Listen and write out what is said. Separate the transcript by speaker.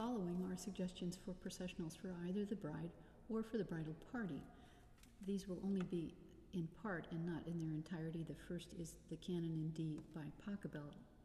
Speaker 1: following are suggestions for processionals for either the bride or for the bridal party. These will only be in part and not in their entirety. The first is the Canon in D by Pachelbel,